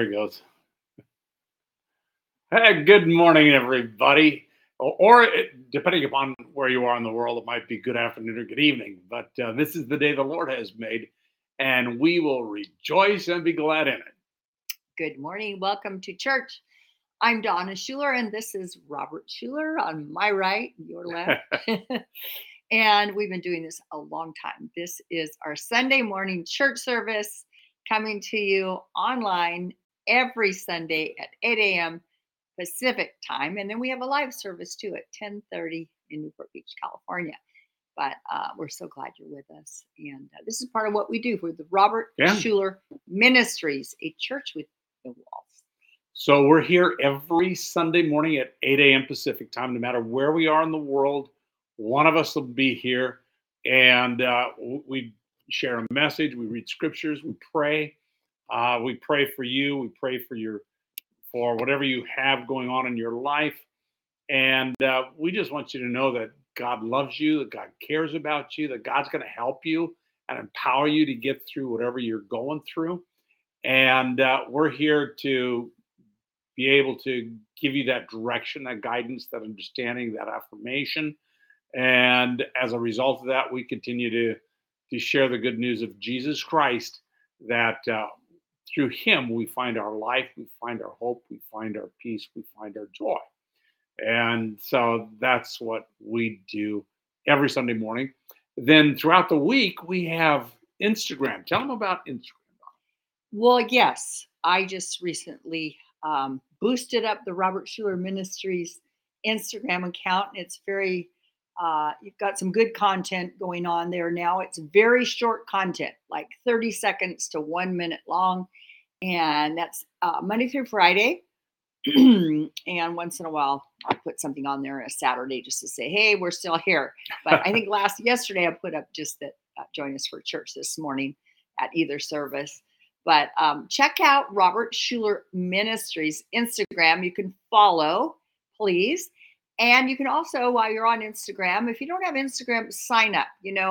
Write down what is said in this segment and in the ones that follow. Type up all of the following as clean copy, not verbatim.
he goes. Hey, good morning, everybody. Depending upon where you are in the world, it might be good afternoon or good evening. But this is the day the Lord has made, and we will rejoice and be glad in it. Good morning. Welcome to church. I'm Donna Schuler, and this is Robert Schuler on my right, your left. And we've been doing this a long time. This is our Sunday morning church service coming to you online every Sunday at 8 a.m. Pacific time. And then we have a live service too at 10:30 in Newport Beach, California. But we're so glad you're with us. And this is part of what we do for the Robert Schuler Ministries, a church with no walls. So we're here every Sunday morning at 8 a.m. Pacific time, no matter where we are in the world. One of us will be here, and we share a message. We read scriptures. We pray. We pray for you. We pray for whatever you have going on in your life. And we just want you to know that God loves you, that God cares about you, that God's going to help you and empower you to get through whatever you're going through. And we're here to be able to give you that direction, that guidance, that understanding, that affirmation. And as a result of that, we continue to share the good news of Jesus Christ, that through him we find our life, we find our hope, we find our peace, we find our joy. And so that's what we do every Sunday morning. Then throughout the week, we have Instagram. Tell them about Instagram. Well, yes, I just recently boosted up the Robert Schuler Ministries Instagram account. It's very, you've got some good content going on there now. It's very short content, like 30 seconds to 1 minute long. And that's Monday through Friday. And once in a while, I'll put something on there on a Saturday just to say, hey, we're still here. But I think yesterday I put up just that join us for church this morning at either service. But check out Robert Schuler Ministries Instagram. You can follow, please. And you can also, while you're on Instagram, if you don't have Instagram, sign up.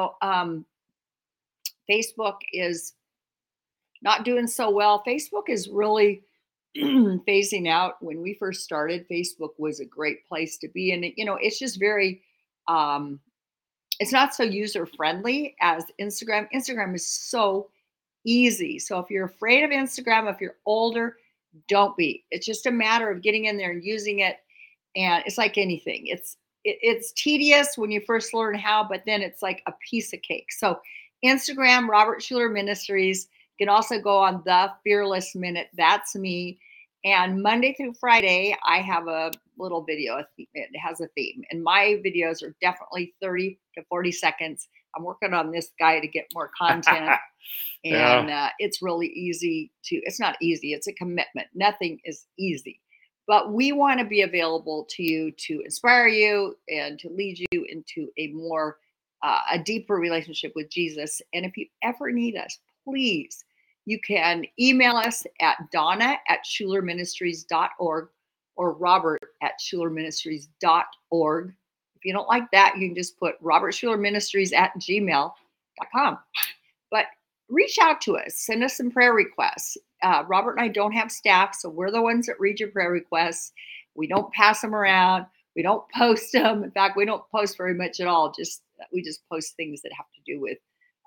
Facebook is not doing so well. Facebook is really phasing out. When we first started, Facebook was a great place to be. And, it's just very, it's not so user friendly as Instagram. Instagram is so easy. So if you're afraid of Instagram, if you're older, don't be. It's just a matter of getting in there and using it. And it's like anything. It's tedious when you first learn how, but then it's like a piece of cake. So Instagram, Robert Schuler Ministries. You can also go on The Fearless Minute. That's me. And Monday through Friday, I have a little video. It has a theme. And my videos are definitely 30 to 40 seconds. I'm working on this guy to get more content. And it's really easy it's not easy. It's a commitment. Nothing is easy. But we want to be available to you to inspire you and to lead you into a deeper relationship with Jesus. And if you ever need us, please, you can email us at donna@schulerministries.org or robert@schulerministries.org. If you don't like that, you can just put robertschulerministries@gmail.com. But reach out to us. Send us some prayer requests. Robert and I don't have staff, so we're the ones that read your prayer requests. We don't pass them around. We don't post them. In fact, we don't post very much at all. We just post things that have to do with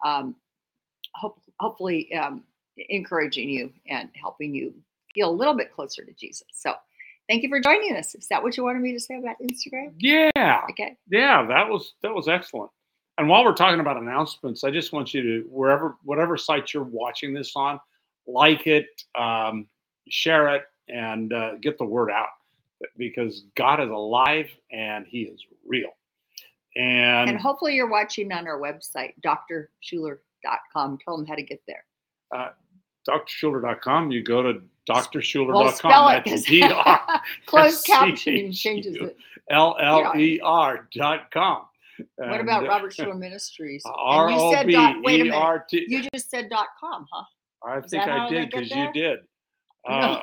hopefully encouraging you and helping you feel a little bit closer to Jesus. So thank you for joining us. Is that what you wanted me to say about Instagram? Yeah. Okay. Yeah, that was excellent. And while we're talking about announcements, I just want you to, whatever site you're watching this on, like it, share it, and get the word out, because God is alive and he is real. And hopefully you're watching on our website, drschuler.com. Tell them how to get there. drschuler.com. You go to drschuler.com. Well, spell it, That's closed captioning changes it. LLER.com. What about Robert Schuler Ministries? ROBERT. You just said .com, huh? I think I did, because you did. No.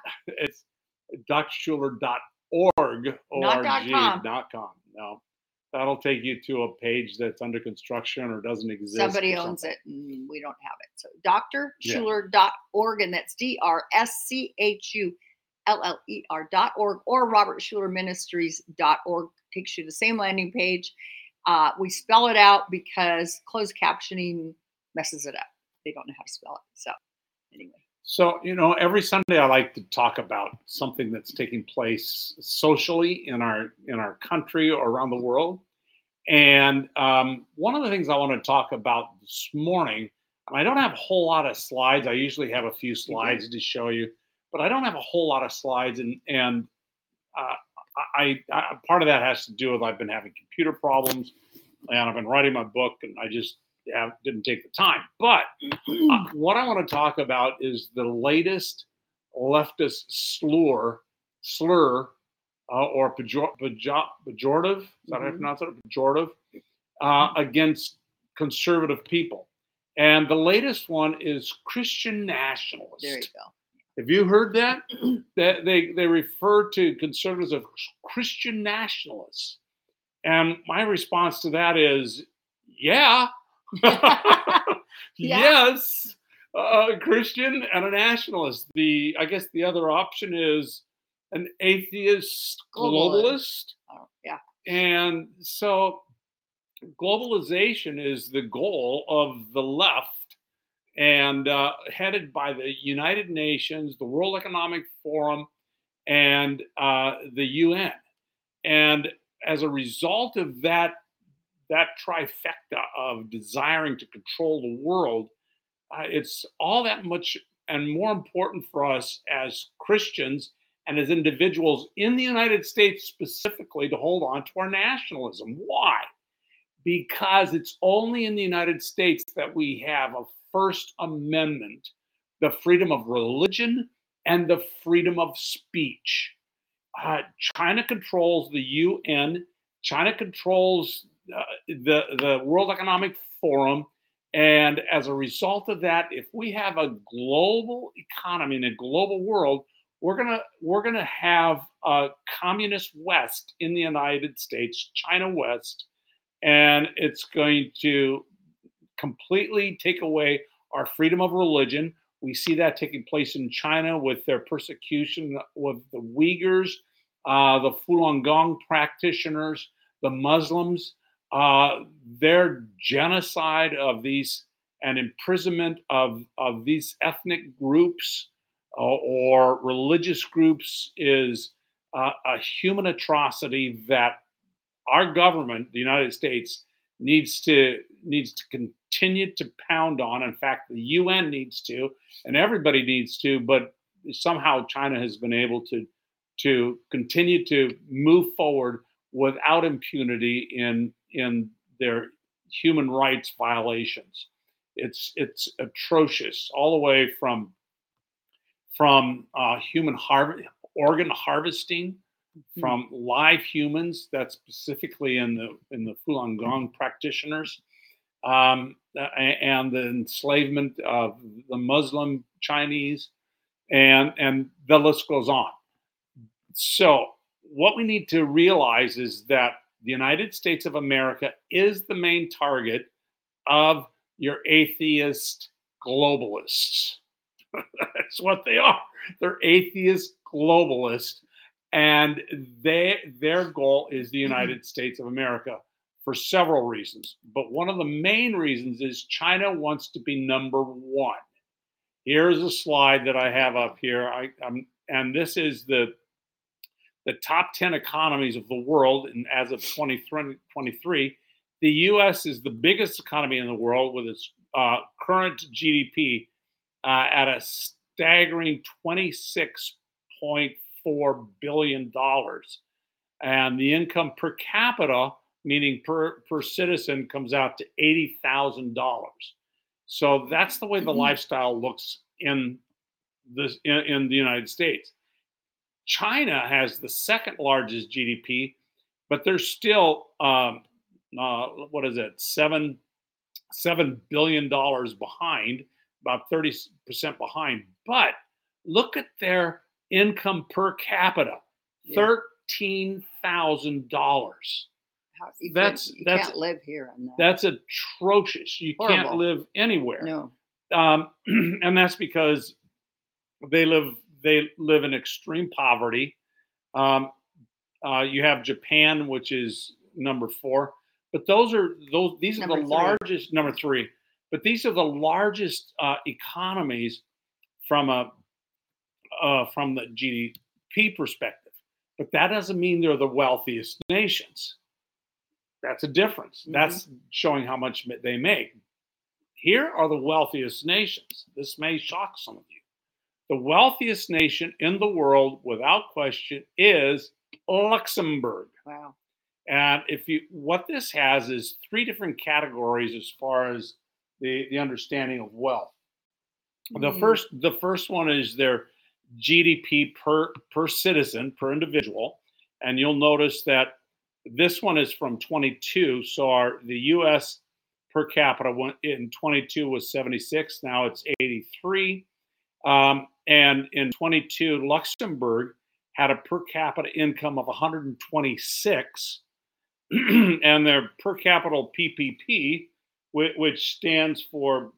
It's drschuler.org. Not .com. .com. No. that'll take you to a page that's under construction or doesn't exist. Somebody or owns something. it and we don't have it. So Yeah. drschuler.org, and that's DRSCHULLER.org, or robertschulerministries.org takes you to the same landing page. We spell it out because closed captioning messes it up. They don't know how to spell it. So anyway. So, every Sunday I like to talk about something that's taking place socially in our country or around the world. And one of the things I want to talk about this morning, and I don't have a whole lot of slides. I usually have a few slides to show you, but I don't have a whole lot of slides. And uh, I part of that has to do with I've been having computer problems, and I've been writing my book, and I just didn't take the time. But what I want to talk about is the latest leftist slur or pejorative. Is that how I pronounce it? Pejorative against conservative people. And the latest one is Christian nationalist. There you go. Have you heard that? That they refer to conservatives as Christian nationalists. And my response to that is, yeah. Yes, a Christian and a nationalist. I guess the other option is an atheist globalist. Oh, yeah. And so globalization is the goal of the left, and headed by the United Nations, the World Economic Forum, and the UN. And as a result of that trifecta of desiring to control the world, it's all that much and more important for us as Christians and as individuals in the United States specifically to hold on to our nationalism. Why? Because it's only in the United States that we have a First Amendment, the freedom of religion and the freedom of speech. China controls the UN. China controls the World Economic Forum. And as a result of that, if we have a global economy in a global world, we're gonna have a communist West in the United States, China West, and it's going to completely take away our freedom of religion. We see that taking place in China with their persecution of the Uyghurs, the Falun Gong practitioners, the Muslims, their genocide of these and imprisonment of these ethnic groups or religious groups is a human atrocity that our government, the United States, needs to continue to pound on. In fact, the UN needs to, and everybody needs to. But somehow China has been able to continue to move forward without impunity in their human rights violations. It's atrocious, all the way from human organ harvesting from live humans. That's specifically in the Falun Gong practitioners, and the enslavement of the Muslim Chinese, and the list goes on. So what we need to realize is that the United States of America is the main target of your atheist globalists. That's what they are. They're atheist globalists, and their goal is the United States of America for several reasons. But one of the main reasons is China wants to be number one. Here's a slide that I have up here. And this is the top 10 economies of the world, and as of 2023, the U.S. is the biggest economy in the world with its current GDP at a staggering $26.4 billion. And the income per capita, meaning per citizen, comes out to $80,000. So that's the way the lifestyle looks in the United States. China has the second largest GDP, but they're still what is it, $7 billion behind, about 30% behind. But look at their income per capita, $13,000. You can't live here on that. That's atrocious. You can't Horrible. live anywhere. No. And that's because they live in extreme poverty. You have Japan, which is number 4, but these are the largest, number 3. But these are the largest economies from the GDP perspective. But that doesn't mean they're the wealthiest nations. That's a difference. Mm-hmm. That's showing how much they make. Here are the wealthiest nations. This may shock some of you. The wealthiest nation in the world, without question, is Luxembourg. Wow. And what this has is 3 different categories as far as the understanding of wealth. The first one is their GDP per citizen, per individual, and you'll notice that this one is from 22. So the U.S. per capita in 22 was 76. Now it's 83. And in 22, Luxembourg had a per capita income of 126, and their per capita PPP, which stands for,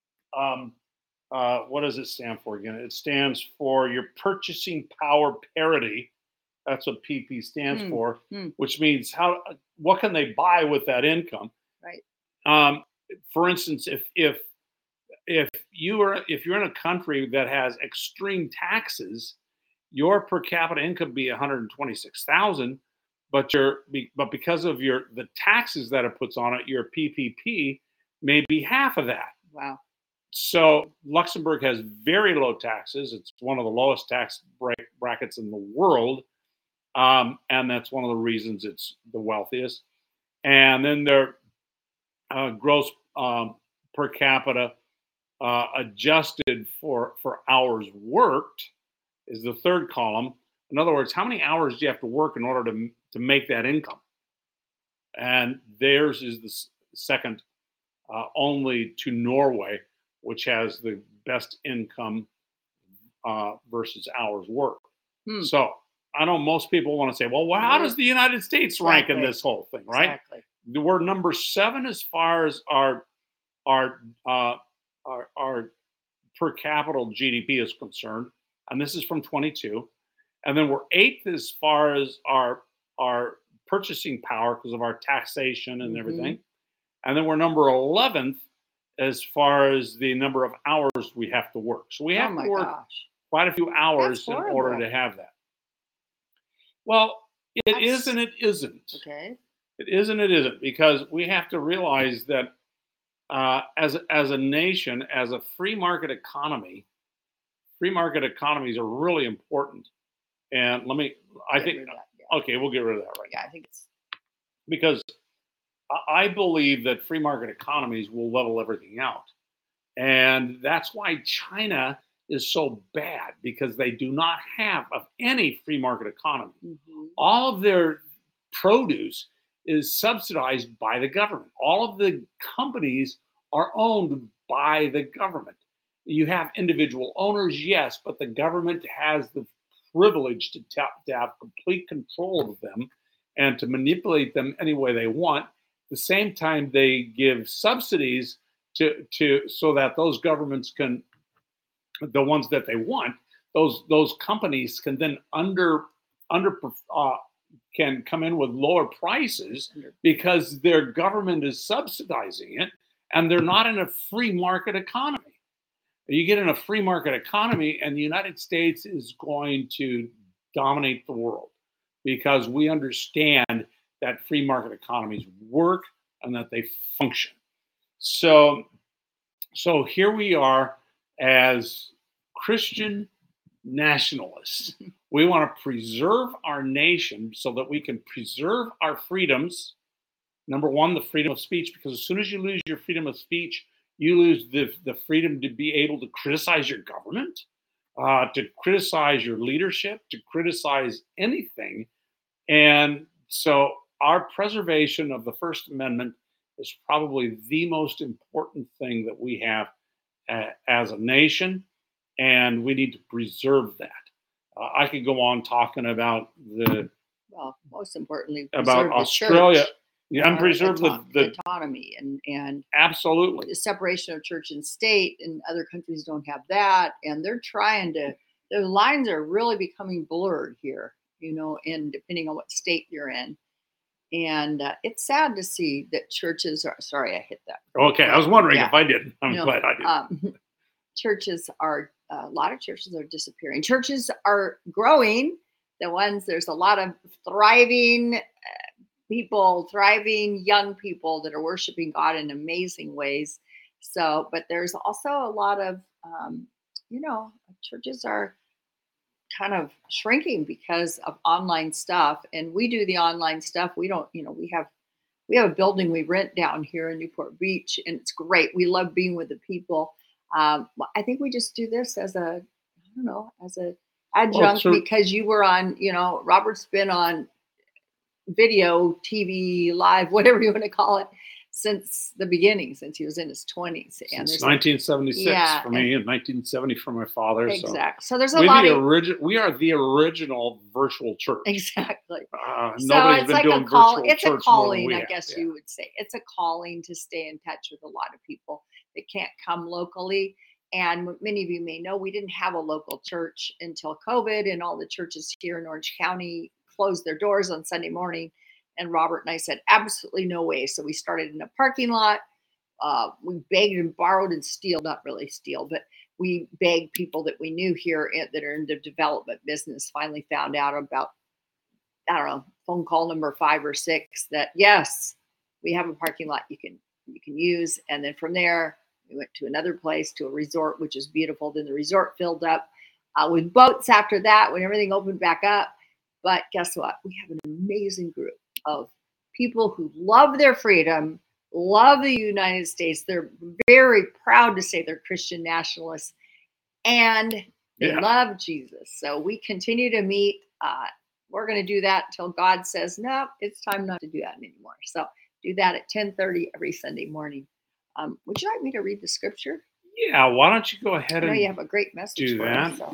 what does it stand for again? It stands for your purchasing power parity. That's what PP stands for, which means what can they buy with that income? Right. For instance, if you're in a country that has extreme taxes, your per capita income be 126,000, but because of the taxes that it puts on it, your PPP may be half of that. Wow. So Luxembourg has very low taxes. It's one of the lowest tax brackets in the world, and that's one of the reasons it's the wealthiest. And then their gross per capita adjusted for hours worked is the third column. In other words, how many hours do you have to work in order to make that income? And theirs is the second, only to Norway, which has the best income versus hours worked. So I know most people want to say, well, how does the United States rank in this whole thing, right? Exactly. We're number 7 as far as our per capita GDP is concerned, and this is from 22. And then we're 8th as far as our purchasing power because of our taxation and everything. And then we're number 11th as far as the number of hours we have to work. So we have to work quite a few hours in order to have that. Well, it is and it isn't. Okay. It is and it isn't, because we have to realize that as a nation, as a free market economies are really important. And okay, we'll get rid of that right now. Yeah, I think it's because I believe that free market economies will level everything out. And that's why China is so bad, because they do not have any free market economy. All of their produce is subsidized by the government. All of the companies are owned by the government. You have individual owners, yes, but the government has the privilege to have complete control of them and to manipulate them any way they want. At the same time, they give subsidies so that those governments can, the ones that they want, those companies can then can come in with lower prices because their government is subsidizing it, and they're not in a free market economy. You get in a free market economy, and the United States is going to dominate the world, because we understand that free market economies work and that they function. So here we are as Christian nationalists. We want to preserve our nation so that we can preserve our freedoms. Number one, the freedom of speech, because as soon as you lose your freedom of speech, you lose the freedom to be able to criticize your government, to criticize your leadership, to criticize anything. And so our preservation of the First Amendment is probably the most important thing that we have as a nation, and we need to preserve that. I could go on talking about most importantly, about Australia. church. Yeah, and preserve the autonomy and absolutely. the separation of church and state, and other countries don't have that, and they're trying to. The lines are really becoming blurred here, and depending on what state you're in. And it's sad to see that churches are. Sorry, I hit that. Okay, I was wondering if I didn't. I'm glad I did. Churches are a lot of churches are disappearing. Churches are growing. There's a lot of thriving people, thriving young people that are worshiping God in amazing ways. So, but there's also a lot of, churches are kind of shrinking because of online stuff. And we do the online stuff. We don't, we have a building we rent down here in Newport Beach, and it's great. We love being with the people. I think we just do this as a adjunct because you were on, Robert's been on video, TV, live, whatever you want to call it, since the beginning, since he was in his 20s. Since 1976 for me, and 1970 for my father. Exactly. So there's a lot of... We are the original virtual church. Exactly. Nobody's been doing virtual church. It's a calling, I guess you would say. It's a calling to stay in touch with a lot of people that can't come locally. And many of you may know we didn't have a local church until COVID, and all the churches here in Orange County closed their doors on Sunday morning. And Robert and I said, absolutely no way. So we started in a parking lot. We begged and borrowed and not really steal, but we begged people that we knew here that are in the development business. Finally found out about, phone call number 5 or 6 that yes, we have a parking lot you can use. And then from there, we went to another place, to a resort, which is beautiful. Then the resort filled up with boats after that when everything opened back up. But guess what? We have an amazing group of people who love their freedom, love the United States. They're very proud to say they're Christian nationalists, and they love Jesus. So we continue to meet. We're going to do that until God says, no, it's time not to do that anymore. So do that at 10:30 every Sunday morning. Would you like me to read the scripture? Yeah, why don't you go ahead and you have a great message do for that. us, so.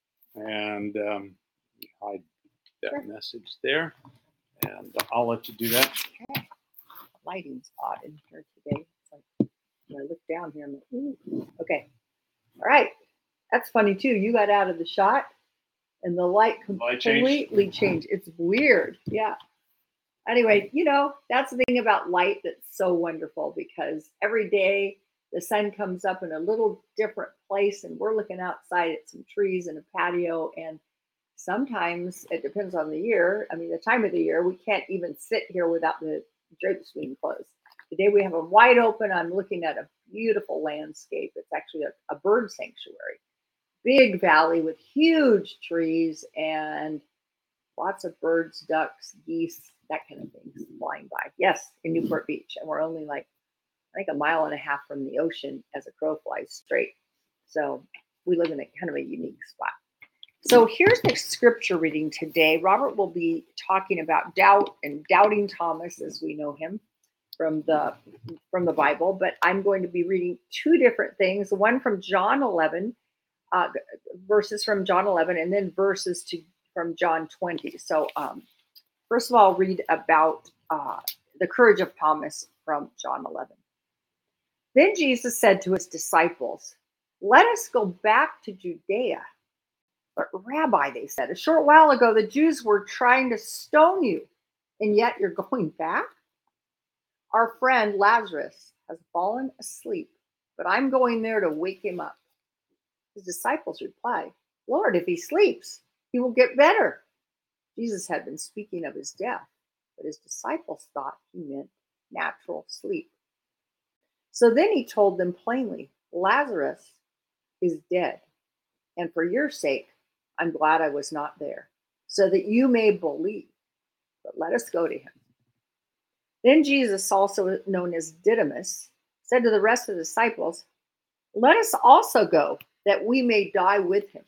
And hide that message there. And I'll let you do that. Okay. Lighting's odd in here today. It's like, when I look down here, I'm like, ooh. Okay. All right. That's funny too. You got out of the shot and the light completely changed. It's weird. Yeah. Anyway, that's the thing about light that's so wonderful, because every day the sun comes up in a little different place, and we're looking outside at some trees and a patio, and sometimes it depends on the year. I mean, the time of the year, we can't even sit here without the drapes being closed. Today we have them wide open. I'm looking at a beautiful landscape. It's actually a bird sanctuary. Big valley with huge trees and lots of birds, ducks, geese, that kind of thing flying by. Yes, in Newport Beach. And we're only I think 1.5 miles from the ocean as a crow flies straight. So we live in a kind of a unique spot. So here's the scripture reading today. Robert will be talking about doubt and doubting Thomas, as we know him from the Bible. But I'm going to be reading 2 different things. One from John 11, verses from John 11, and then verses from John 20. So first of all, I'll read about the courage of Thomas from John 11. Then Jesus said to his disciples, "Let us go back to Judea." "But Rabbi," they said, "a short while ago the Jews were trying to stone you, and yet you're going back? Our friend Lazarus has fallen asleep, but I'm going there to wake him up." His disciples replied, "Lord, if he sleeps, he will get better." Jesus had been speaking of his death, but his disciples thought he meant natural sleep. So then he told them plainly, "Lazarus is dead, and for your sake, I'm glad I was not there, so that you may believe. But let us go to him." Then Jesus, also known as Didymus, said to the rest of the disciples, "Let us also go, that we may die with him."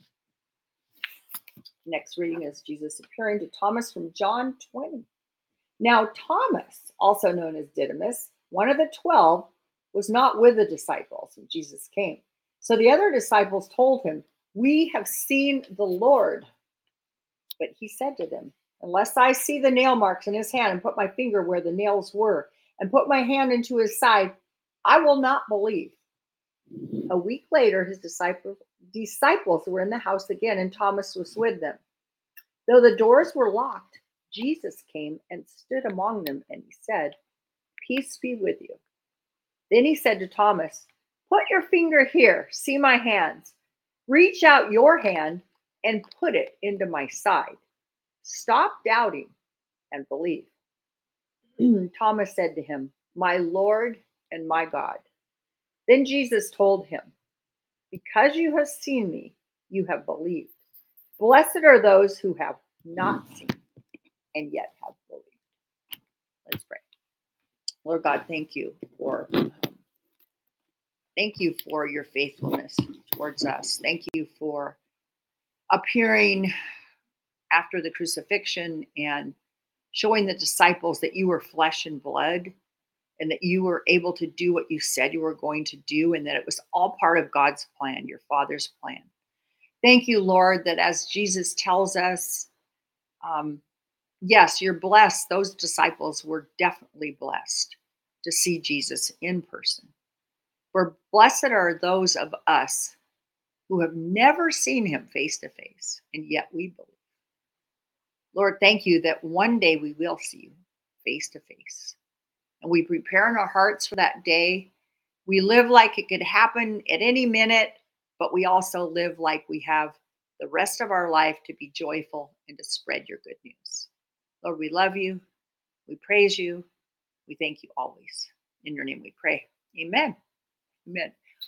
Next reading is Jesus appearing to Thomas from John 20. Now Thomas, also known as Didymus, one of the 12, was not with the disciples when Jesus came. So the other disciples told him, "We have seen the Lord." But he said to them, unless I see the nail marks in his hand and put my finger where the nails were and put my hand into his side, I will not believe. A week later, his disciples were in the house again, and Thomas was with them. Though the doors were locked, Jesus came and stood among them, and he said, "Peace be with you." Then he said to Thomas, "Put your finger here, see my hands. Reach out your hand and put it into my side. Stop doubting and believe." Thomas said to him, "My Lord and my God." Then Jesus told him, "Because you have seen me, you have believed. Blessed are those who have not seen and yet have believed." Let's pray. Lord God, thank you for your faithfulness towards us. Thank you for appearing after the crucifixion and showing the disciples that you were flesh and blood and that you were able to do what you said you were going to do, and that it was all part of God's plan, your Father's plan. Thank you, Lord, that as Jesus tells us, yes, you're blessed. Those disciples were definitely blessed to see Jesus in person. For blessed are those of us who have never seen him face to face, and yet we believe. Lord, thank you that one day we will see you face to face. And we prepare in our hearts for that day. We live like it could happen at any minute, but we also live like we have the rest of our life to be joyful and to spread your good news. Lord, we love you. We praise you. We thank you always. In your name we pray. Amen. Amen.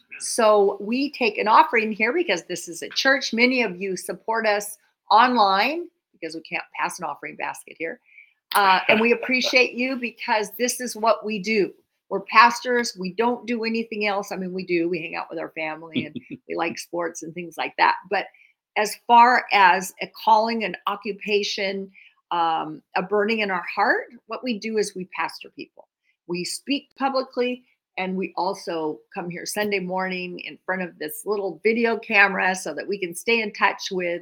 So we take an offering here because this is a church. Many of you support us online because we can't pass an offering basket here. And we appreciate you because this is what we do. We're pastors. We don't do anything else. I mean, we do. We hang out with our family and we like sports and things like that. But as far as a calling, an occupation, a burning in our heart, what we do is we pastor people. We speak publicly, and we also come here Sunday morning in front of this little video camera so that we can stay in touch with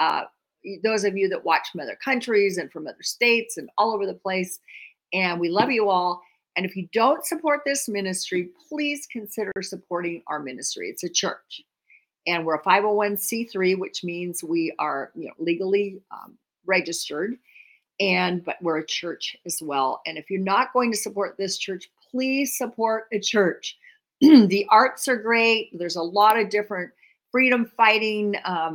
those of you that watch from other countries and from other states and all over the place. And we love you all. And if you don't support this ministry, please consider supporting our ministry. It's a church, and we're a 501c3, which means we are legally registered, but we're a church as well. And if you're not going to support this church, please support a church. The arts are great. There's a lot of different freedom fighting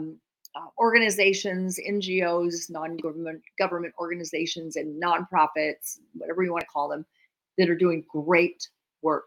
organizations, NGOs, non-government organizations, and nonprofits, whatever you want to call them, that are doing great work.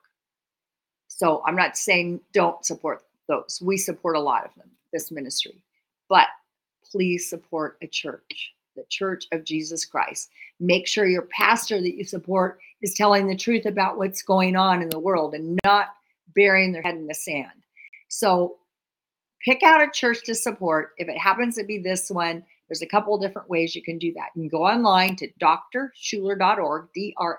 So I'm not saying don't support those. We support a lot of them, this ministry. But please support a church, the Church of Jesus Christ. Make sure your pastor that you support is telling the truth about what's going on in the world and not burying their head in the sand. So pick out a church to support. If it happens to be this one, there's a couple of different ways you can do that. You can go online to drschuller.org,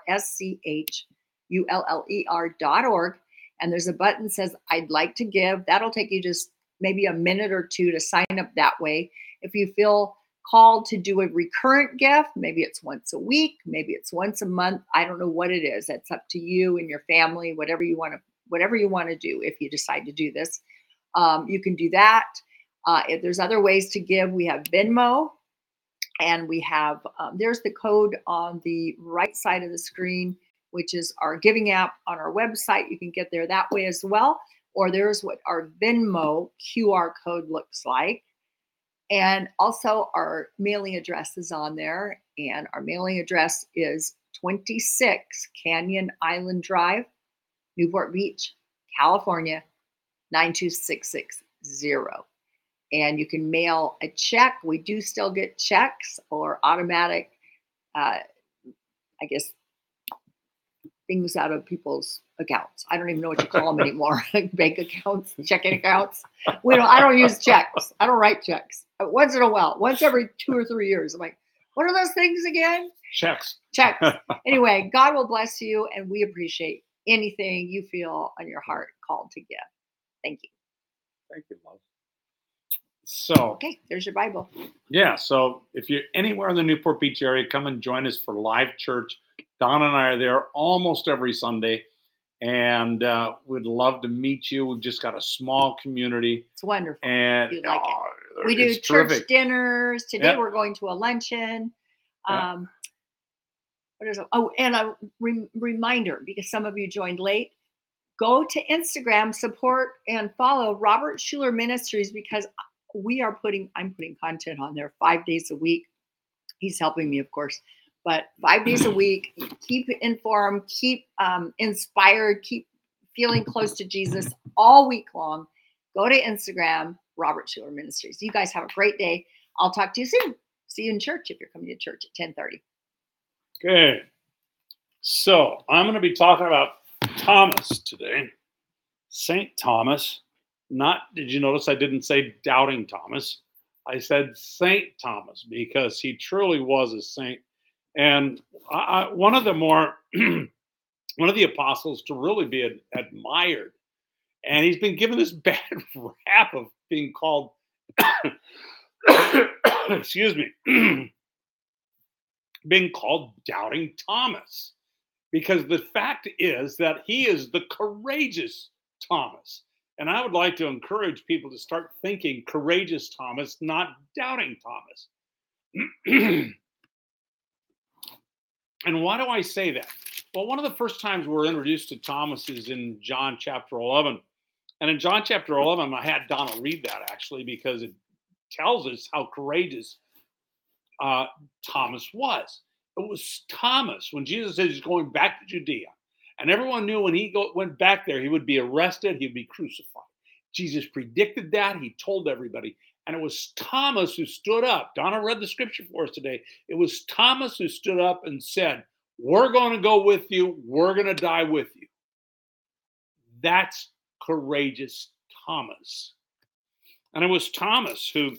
DRSCHULLER.org, and there's a button that says, "I'd like to give." That'll take you just maybe a minute or two to sign up that way. If you feel called to do a recurrent gift, maybe it's once a week, maybe it's once a month. I don't know what it is. That's up to you and your family, whatever you want to do. If you decide to do this, you can do that. If there's other ways to give, we have Venmo, and we have, there's the code on the right side of the screen, which is our giving app on our website. You can get there that way as well. Or there's what our Venmo QR code looks like. And also our mailing address is on there. And our mailing address is 26 Canyon Island Drive, Newport Beach, California, 92660. And you can mail a check. We do still get checks or automatic, things out of people's accounts. I don't even know what you call them anymore. Bank accounts, checking accounts. I don't use checks. I don't write checks. Once in a while, once every 2 or 3 years. I'm like, what are those things again? Checks. Anyway, God will bless you, and we appreciate anything you feel on your heart called to give. Thank you. Thank you, love. So, Okay, there's your Bible. yeah. So if you're anywhere in the Newport Beach area, come and join us for live church. Don and I are there almost every Sunday, and we'd love to meet you. We've just got a small community, It's wonderful. and You'd like it. We do it's church terrific. dinners. Today Yeah. we're going to a luncheon. Yeah. What is it? Oh, and a reminder, because some of you joined late, go to Instagram, support and follow Robert Schuller Ministries, because I'm putting content on there 5 days a week. He's helping me, of course, but 5 days a week. Keep informed, keep inspired, keep feeling close to Jesus all week long. Go to Instagram, Robert Schuller Ministries. You guys have a great day. I'll talk to you soon. See you in church if you're coming to church at 10:30. Good. So I'm going to be talking about Thomas today. Saint Thomas. Did you notice I didn't say doubting Thomas? I said Saint Thomas because he truly was a saint. And one of the one of the apostles to really be admired. And he's been given this bad rap of being called, excuse me, being called doubting Thomas. Because the fact is that he is the courageous Thomas. And I would like to encourage people to start thinking courageous Thomas, not doubting Thomas. And why do I say that? Well, one of the first times we're introduced to Thomas is in John chapter 11. And in John chapter 11, I had Donna read that actually because it tells us how courageous Thomas was. It was Thomas when Jesus said he's going back to Judea. And everyone knew when he went back there, he would be arrested, he'd be crucified. Jesus predicted that. He told everybody. And it was Thomas who stood up. Donna read the scripture for us today. It was Thomas who stood up and said, we're going to go with you. We're going to die with you. That's courageous Thomas. And it was Thomas who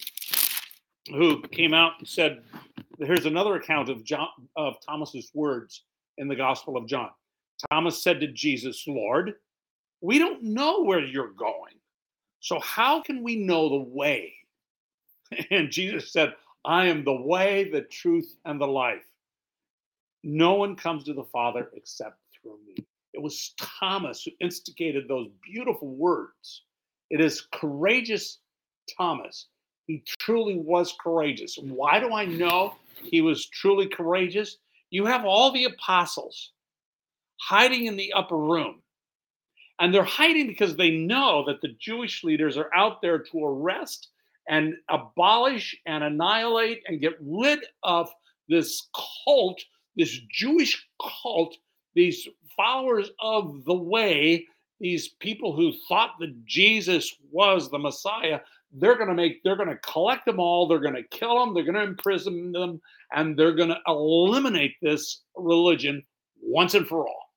came out and said, here's another account of Thomas's words in the Gospel of John. Thomas said to Jesus, Lord, we don't know where you're going. So how can we know the way? And Jesus said, I am the way, the truth, and the life. No one comes to the Father except through me. It was Thomas who instigated those beautiful words. It is courageous Thomas. He truly was courageous. Why do I know he was truly courageous? You have all the apostles hiding in the upper room. And they're hiding because they know that the Jewish leaders are out there to arrest and abolish and annihilate and get rid of this cult, this Jewish cult, these followers of the way, these people who thought that Jesus was the Messiah. They're going to collect them all. They're going to kill them. They're going to imprison them, and they're going to eliminate this religion once and for all.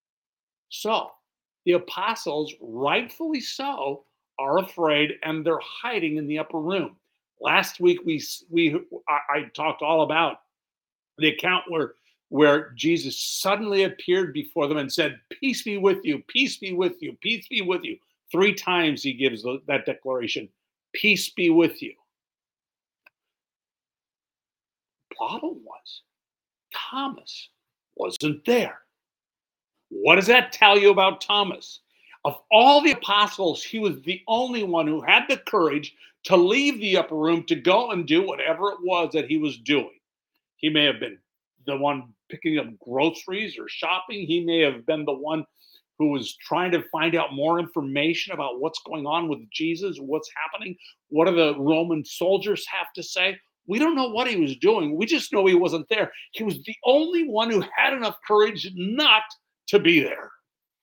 So the apostles, rightfully so, are afraid and they're hiding in the upper room. Last week I talked all about the account where Jesus suddenly appeared before them and said, "Peace be with you, peace be with you, peace be with you." 3 times he gives that declaration, "Peace be with you." The problem was Thomas wasn't there. What does that tell you about Thomas? Of all the apostles, he was the only one who had the courage to leave the upper room to go and do whatever it was that he was doing. He may have been the one picking up groceries or shopping. He may have been the one who was trying to find out more information about what's going on with Jesus, what's happening. What do the Roman soldiers have to say? We don't know what he was doing. We just know he wasn't there. He was the only one who had enough courage not to be there.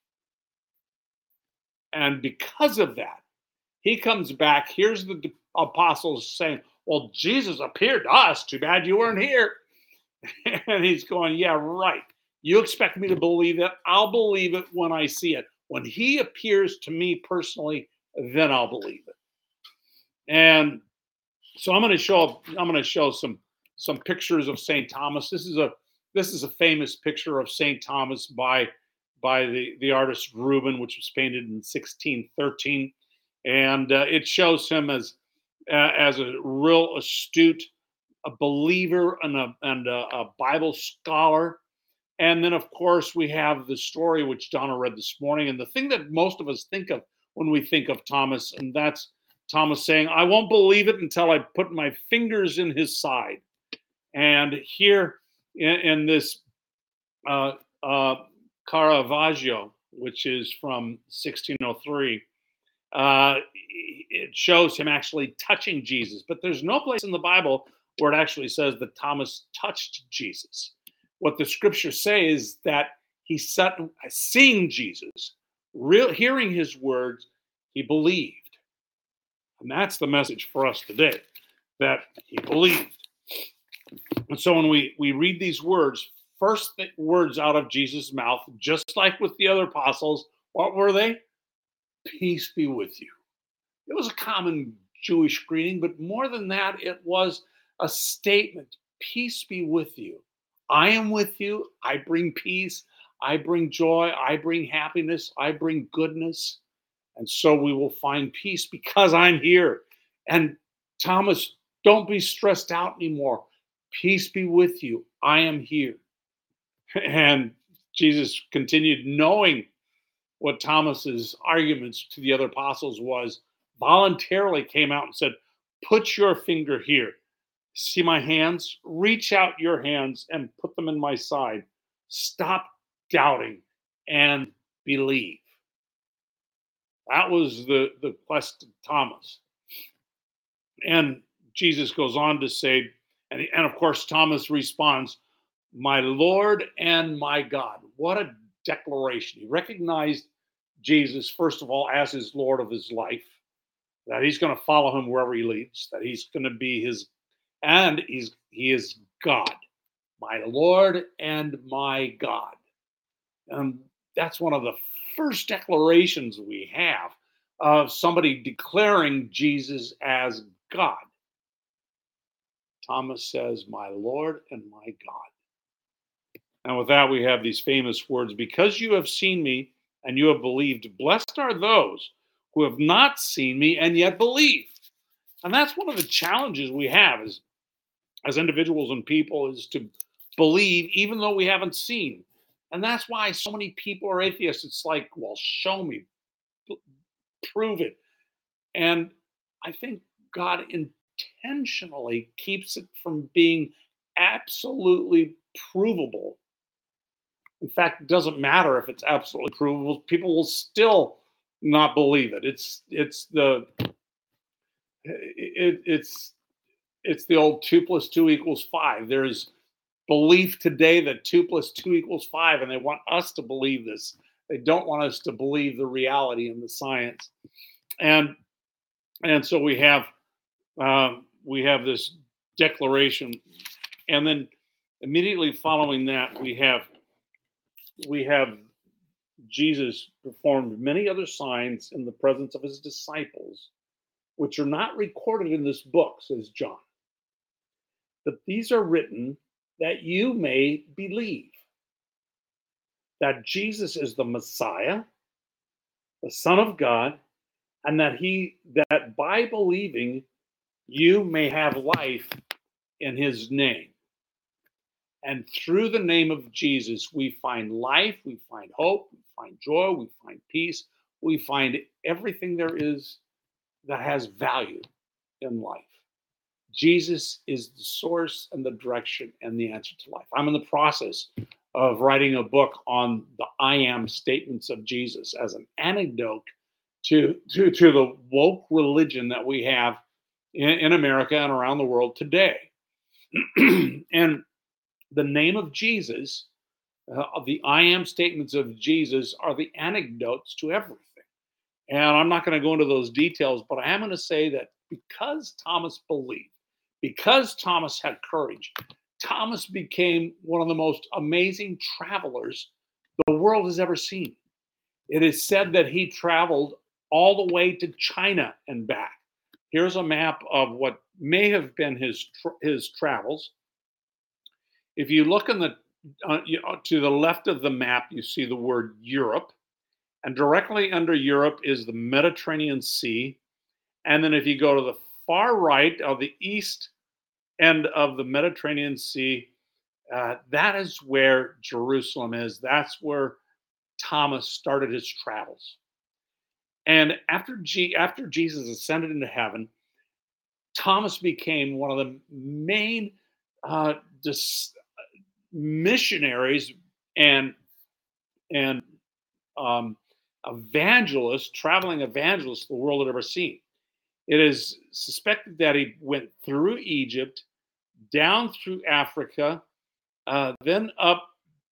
And because of that, he comes back. Here's the apostles saying, well, Jesus appeared to us. Too bad you weren't here. And he's going, yeah, right. You expect me to believe it? I'll believe it when I see it. When he appears to me personally, then I'll believe it. And so I'm going to show some pictures of St. Thomas. This is a famous picture of St. Thomas by the artist Rubens, which was painted in 1613. And it shows him as as a real astute a believer and a Bible scholar. And then, of course, we have the story which Donna read this morning. And the thing that most of us think of when we think of Thomas, and that's Thomas saying, I won't believe it until I put my fingers in his side. And here in this uh, uh, Caravaggio, which is from 1603, it shows him actually touching Jesus. But there's no place in the Bible where it actually says that Thomas touched Jesus. What the scriptures say is that he sat seeing Jesus, hearing his words, he believed. And that's the message for us today, that he believed. And so when we read these words, first words out of Jesus' mouth, just like with the other apostles, what were they? Peace be with you. It was a common Jewish greeting, but more than that, it was a statement. Peace be with you. I am with you. I bring peace. I bring joy. I bring happiness. I bring goodness. And so we will find peace because I'm here. And Thomas, don't be stressed out anymore. Peace be with you. I am here. And Jesus continued, knowing what Thomas's arguments to the other apostles was, voluntarily came out and said, put your finger here. See my hands? Reach out your hands and put them in my side. Stop doubting and believe. That was the quest of Thomas. And Jesus goes on to say, and of course, Thomas responds, my Lord and my God. What a declaration. He recognized Jesus, first of all, as his Lord of his life, that he's going to follow him wherever he leads, that he's going to be his, and he is God, my Lord and my God. And that's one of the first declarations we have of somebody declaring Jesus as God. Thomas says, my Lord and my God. And with that, we have these famous words, because you have seen me and you have believed, blessed are those who have not seen me and yet believe. And that's one of the challenges we have as individuals and people, is to believe even though we haven't seen. And that's why so many people are atheists. It's like, well, show me, prove it. And I think God intentionally keeps it from being absolutely provable. In fact, it doesn't matter if it's absolutely provable. People will still not believe it. It's the old 2 + 2 = 5. There's belief today that 2 + 2 = 5, and they want us to believe this. They don't want us to believe the reality and the science. And so we have this declaration, and then immediately following that, we have Jesus performed many other signs in the presence of his disciples, which are not recorded in this book, says John. But these are written that you may believe that Jesus is the Messiah, the Son of God, and that by believing you may have life in his name. And through the name of Jesus, we find life, we find hope, we find joy, we find peace, we find everything there is that has value in life. Jesus is the source and the direction and the answer to life. I'm in the process of writing a book on the I am statements of Jesus as an antidote to the woke religion that we have in America and around the world today. And the name of Jesus, the I am statements of Jesus, are the anecdotes to everything. And I'm not going to go into those details, but I am going to say that because Thomas believed, because Thomas had courage, Thomas became one of the most amazing travelers the world has ever seen. It is said that he traveled all the way to China and back. Here's a map of what may have been his travels. If you look to the left of the map, you see the word Europe, and directly under Europe is the Mediterranean Sea. And then if you go to the far right of the east end of the Mediterranean Sea. That is where Jerusalem is. That's where Thomas started his travels. And after Jesus ascended into heaven, Thomas became one of the main uh, dis- missionaries and and um, evangelists, traveling evangelists the world had ever seen. It is suspected that he went through Egypt, down through Africa, then up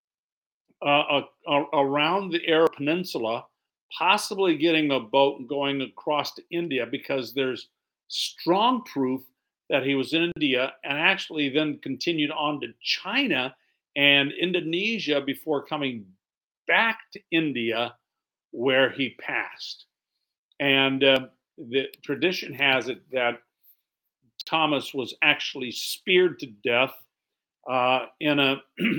around the Arab Peninsula, possibly getting a boat and going across to India, because there's strong proof that he was in India, and actually then continued on to China and Indonesia before coming back to India, where he passed. And the tradition has it that Thomas was actually speared to death in a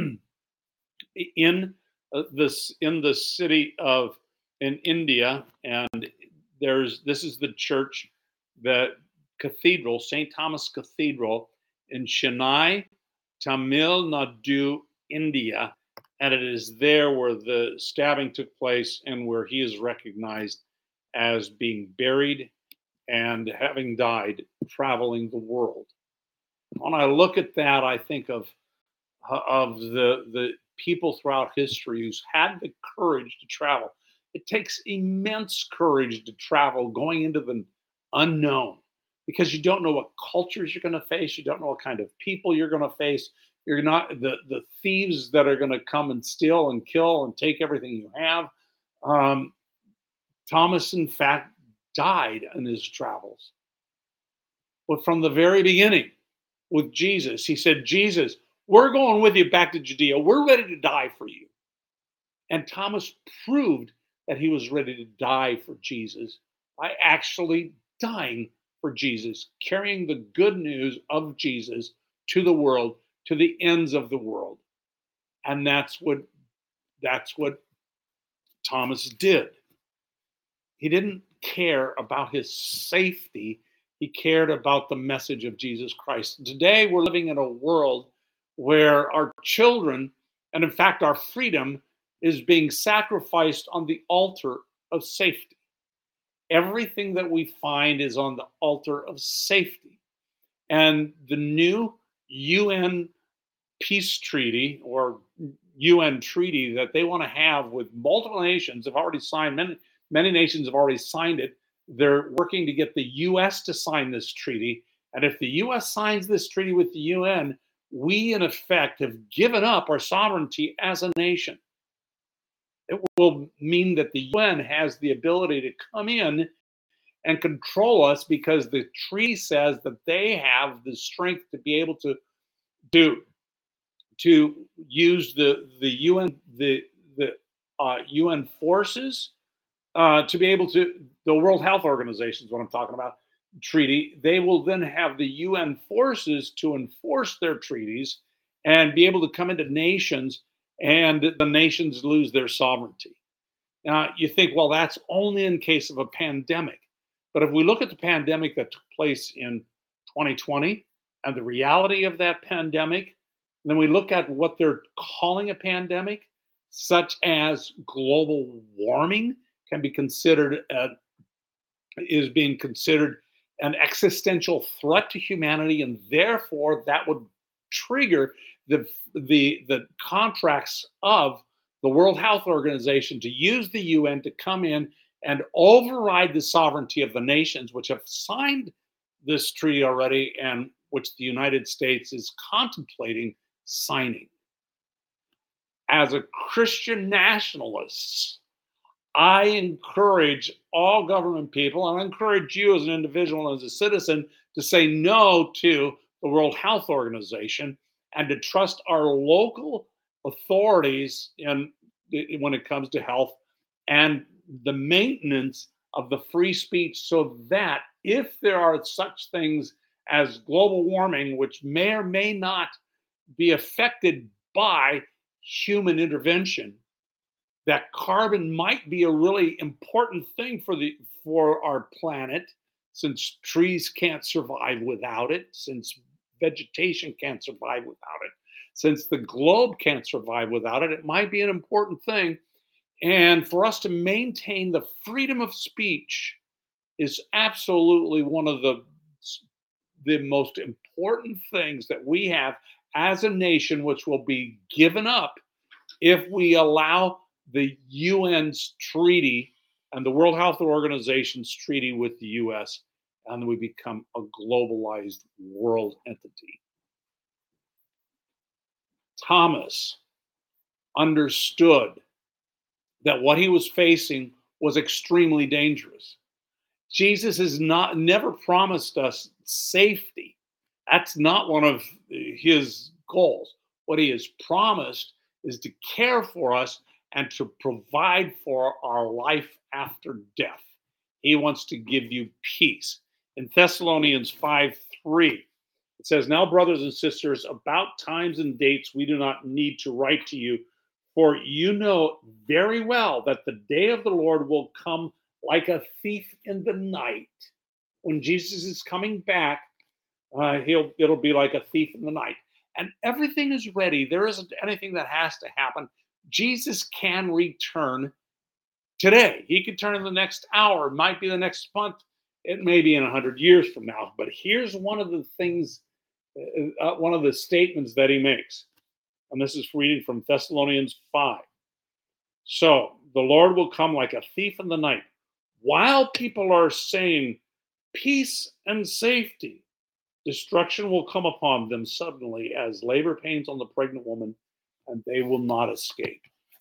in the city of in India, and this is the church, the cathedral, St. Thomas Cathedral in Chennai, Tamil Nadu, India, and it is there where the stabbing took place and where he is recognized as being buried and having died traveling the world. When I look at that, I think of the people throughout history who's had the courage to travel. It takes immense courage to travel going into the unknown, because you don't know what cultures you're going to face. You don't know what kind of people you're going to face. You're not the thieves that are going to come and steal and kill and take everything you have. Um, Thomas, in fact, died in his travels. But from the very beginning, with Jesus, he said, Jesus, we're going with you back to Judea. We're ready to die for you. And Thomas proved that he was ready to die for Jesus by actually dying for Jesus, carrying the good news of Jesus to the world, to the ends of the world. And that's what Thomas did. He didn't care about his safety. He cared about the message of Jesus Christ. Today, we're living in a world where our children, and in fact, our freedom, is being sacrificed on the altar of safety. Everything that we find is on the altar of safety. And the new UN peace treaty, or UN treaty, that they want to have with multiple nations have already signed. Many nations have already signed it. They're working to get the US to sign this treaty. And if the US signs this treaty with the UN, we in effect have given up our sovereignty as a nation. It will mean that the UN has the ability to come in and control us, because the treaty says that they have the strength to be able to use the UN forces to be able to, the World Health Organization is what I'm talking about, treaty. They will then have the UN forces to enforce their treaties and be able to come into nations, and the nations lose their sovereignty. Now, you think, well, that's only in case of a pandemic. But if we look at the pandemic that took place in 2020 and the reality of that pandemic, then we look at what they're calling a pandemic, such as global warming, can be considered is being considered an existential threat to humanity, and therefore that would trigger the contracts of the World Health Organization to use the UN to come in and override the sovereignty of the nations which have signed this treaty already, and which the United States is contemplating signing. As a Christian nationalist, I encourage all government people, and I encourage you as an individual and as a citizen, to say no to the World Health Organization and to trust our local authorities when it comes to health and the maintenance of the free speech, so that if there are such things as global warming, which may or may not be affected by human intervention, that carbon might be a really important thing for our planet, since trees can't survive without it, since vegetation can't survive without it, since the globe can't survive without it, it might be an important thing. And for us to maintain the freedom of speech is absolutely one of the most important things that we have as a nation, which will be given up if we allow the UN's treaty and the World Health Organization's treaty with the US, and we become a globalized world entity. Thomas understood that what he was facing was extremely dangerous. Jesus has never promised us safety. That's not one of his goals. What he has promised is to care for us and to provide for our life after death. He wants to give you peace. In Thessalonians 5:3, it says, "Now, brothers and sisters, about times and dates we do not need to write to you, for you know very well that the day of the Lord will come like a thief in the night." When Jesus is coming back, it'll be like a thief in the night. And everything is ready. There isn't anything that has to happen. Jesus can return today. He could turn in the next hour. It might be the next month. It may be in 100 years from now. But here's one of the things, one of the statements that he makes. And this is reading from Thessalonians 5. "So the Lord will come like a thief in the night. While people are saying peace and safety, destruction will come upon them suddenly as labor pains on the pregnant woman, and they will not escape."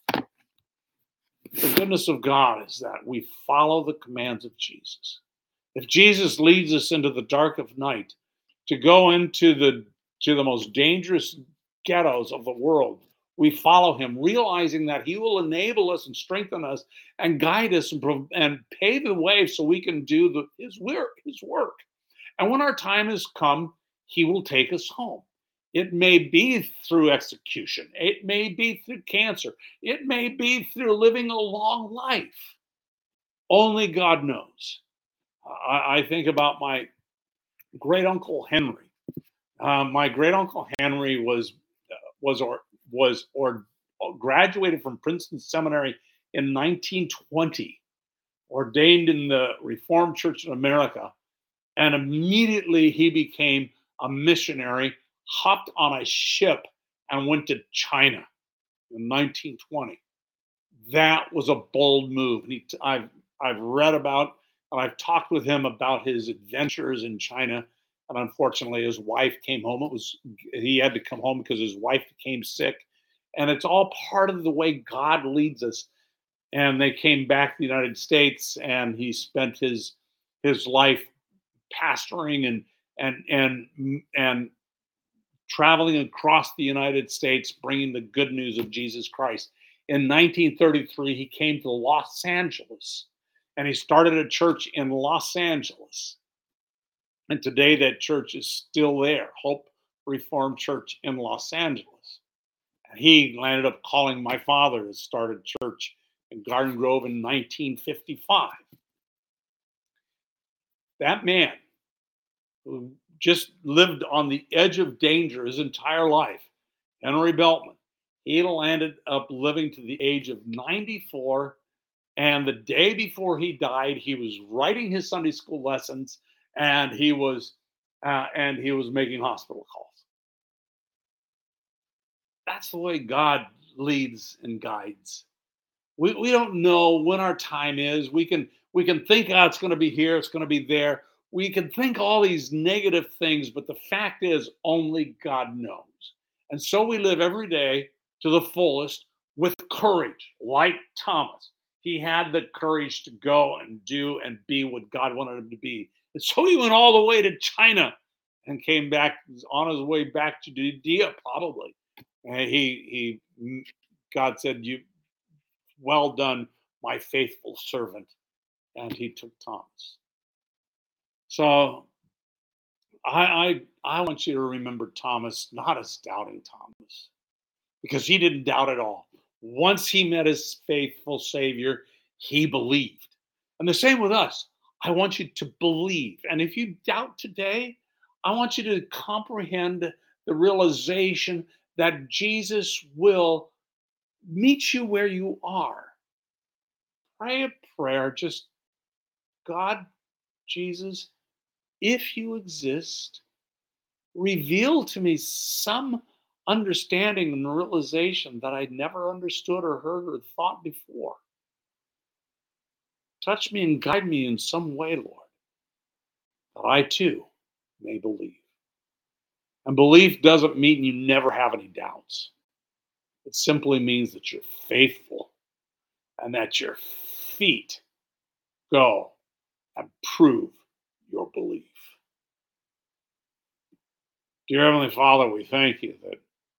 The goodness of God is that we follow the commands of Jesus. If Jesus leads us into the dark of night to go into the most dangerous ghettos of the world, we follow him, realizing that he will enable us and strengthen us and guide us and pave the way so we can do his work. And when our time has come, he will take us home. It may be through execution. It may be through cancer. It may be through living a long life. Only God knows. I think about my great uncle Henry. My great uncle Henry graduated from Princeton Seminary in 1920, ordained in the Reformed Church in America, and immediately he became a missionary, hopped on a ship, and went to China in 1920. That was a bold move. I've read about and I've talked with him about his adventures in China. And unfortunately, his wife came home. He had to come home because his wife became sick. And it's all part of the way God leads us. And they came back to the United States, and he spent his life pastoring and traveling across the United States, bringing the good news of Jesus Christ. In 1933, he came to Los Angeles, and he started a church in Los Angeles. And today that church is still there, Hope Reformed Church in Los Angeles. And he ended up calling my father to start a church in Garden Grove in 1955. That man, who just lived on the edge of danger his entire life, Henry Beltman, he landed up living to the age of 94. And the day before he died, he was writing his Sunday school lessons, and he was making hospital calls. That's the way God leads and guides. We don't know when our time is. We can think, oh, it's going to be here, it's going to be there. We can think all these negative things, but the fact is, only God knows. And so we live every day to the fullest with courage, like Thomas. He had the courage to go and do and be what God wanted him to be. And so he went all the way to China and came back on his way back to Judea, probably. And God said, "You well done, my faithful servant." And he took Thomas. So I want you to remember Thomas not as doubting Thomas, because he didn't doubt at all. Once he met his faithful Savior, he believed. And the same with us. I want you to believe. And if you doubt today, I want you to comprehend the realization that Jesus will meet you where you are. Pray a prayer, just God, Jesus, if you exist, reveal to me some understanding and realization that I'd never understood or heard or thought before. Touch me and guide me in some way, Lord, that I too may believe. And belief doesn't mean you never have any doubts. It simply means that you're faithful and that your feet go and prove your belief. Dear Heavenly Father, we thank you that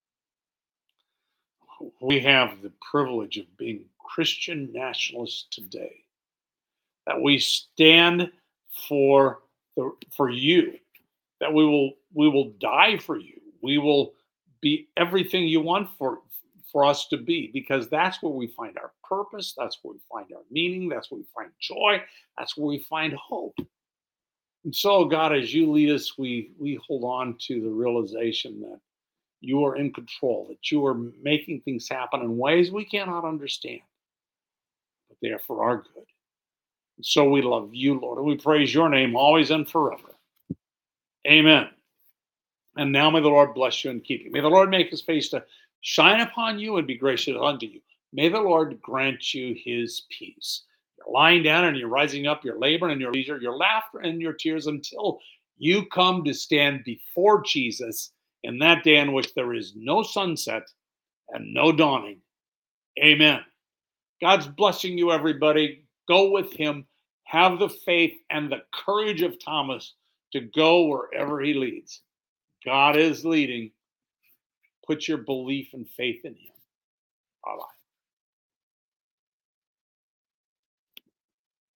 we have the privilege of being Christian nationalists today, that we stand for for you, that we will die for you. We will be everything you want for us to be, because that's where we find our purpose, that's where we find our meaning, that's where we find joy, that's where we find hope. And so, God, as you lead us, we hold on to the realization that you are in control, that you are making things happen in ways we cannot understand, but they are for our good. And so we love you, Lord, and we praise your name always and forever. Amen. And now may the Lord bless you and keep you. May the Lord make his face to shine upon you and be gracious unto you. May the Lord grant you his peace. You're lying down and you're rising up, you're laboring and your leisure, your laughter and your tears, until you come to stand before Jesus in that day in which there is no sunset and no dawning. Amen. God's blessing you, everybody. Go with him. Have the faith and the courage of Thomas to go wherever he leads. God is leading. Put your belief and faith in him. Bye bye.